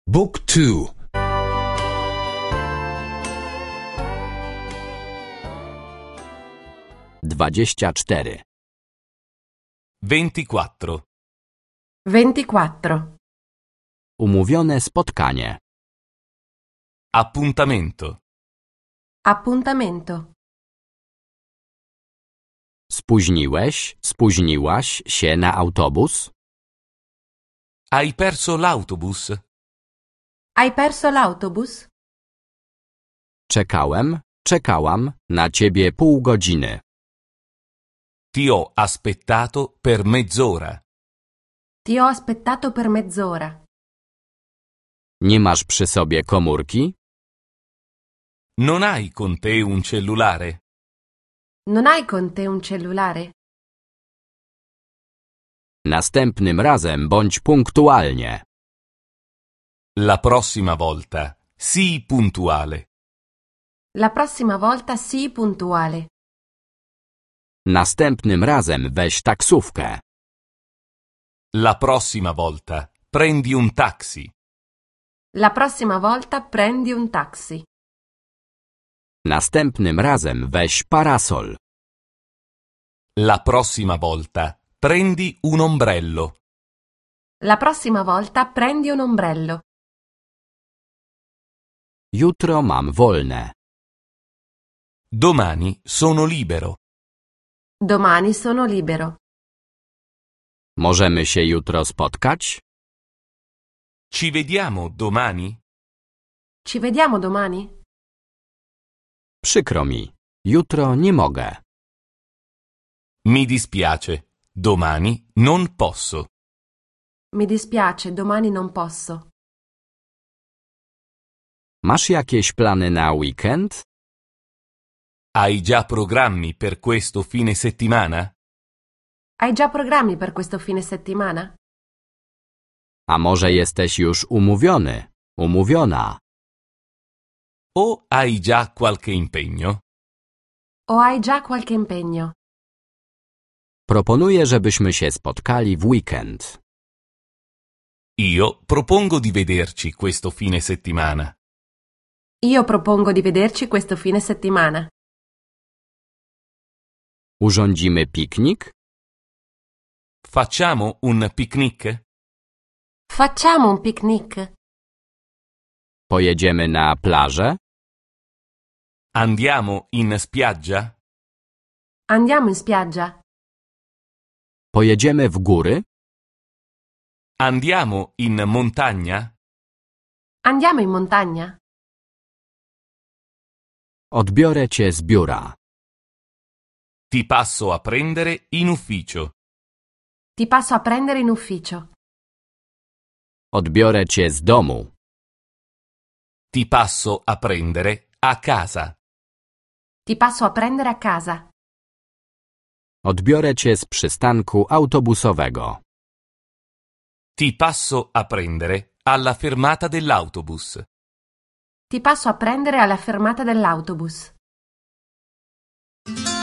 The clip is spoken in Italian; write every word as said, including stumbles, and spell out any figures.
Book two. Dwadzieścia cztery. ventiquattro. ventiquattro. Umówione spotkanie. Appuntamento. Appuntamento. Spóźniłeś, spóźniłaś się na autobus? Hai perso l'autobus? Hai perso l'autobus? Czekałem, czekałam na ciebie pół godziny. Ti ho aspettato per mezz'ora. Ti ho aspettato per mezz'ora. Nie masz przy sobie komórki? Non hai con te un cellulare? Non hai con te un cellulare? Następnym razem bądź punktualnie. La prossima volta, sii puntuale. La prossima volta sii puntuale. Następnym razem weź taksówkę. La prossima volta, prendi un taxi. La prossima volta prendi un taxi. Następnym razem weź parasol. La prossima volta, prendi un ombrello. La prossima volta prendi un ombrello. Jutro mam wolne. Domani sono libero. Domani sono libero. Możemy się jutro spotkać? Ci vediamo domani? Ci vediamo domani? Przykro mi. Jutro nie mogę. Mi dispiace, domani non posso. Mi dispiace, domani non posso. Masz jakieś plany na weekend? Hai già programmi per questo fine settimana? Hai già programmi per questo fine settimana? A może jesteś już umówiony, umówiona? O hai già qualche impegno? O hai già qualche impegno? Proponuję, żebyśmy się spotkali w weekend. Io propongo di vederci questo fine settimana. Io propongo di vederci questo fine settimana. Urządzimy piknik? Facciamo un picnic? Facciamo un picnic? Pojedziemy na plażę? Andiamo in spiaggia? Andiamo in spiaggia? Pojedziemy w góry? Andiamo in montagna? Andiamo in montagna? Odbiorę cię z biura. Ti passo a prendere in ufficio. Ti passo a prendere in ufficio. Odbiorę cię z domu. Ti passo a prendere a casa. Ti passo a prendere a casa. Odbiorę cię z przystanku autobusowego. Ti passo a prendere alla fermata dell'autobus. Ti passo a prendere alla fermata dell'autobus.